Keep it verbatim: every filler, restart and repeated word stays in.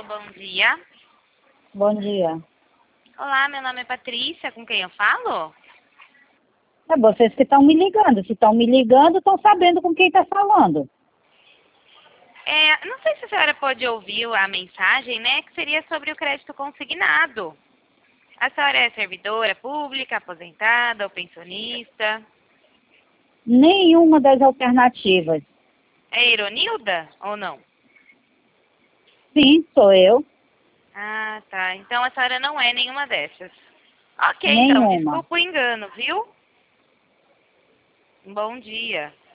bom dia. Bom dia. Olá, meu nome é Patrícia, com quem eu falo? É vocês que estão me ligando. Se estão me ligando, estão sabendo com quem está falando. É, não sei se a senhora pode ouvir a mensagem, né, que seria sobre o crédito consignado. A senhora é servidora pública, aposentada ou pensionista? Nenhuma das alternativas. É Ironilda ou não? Sim, sou eu. Ah, tá. Então a senhora não é nenhuma dessas. Ok, então, Nenhuma. desculpa o engano, viu? Bom dia.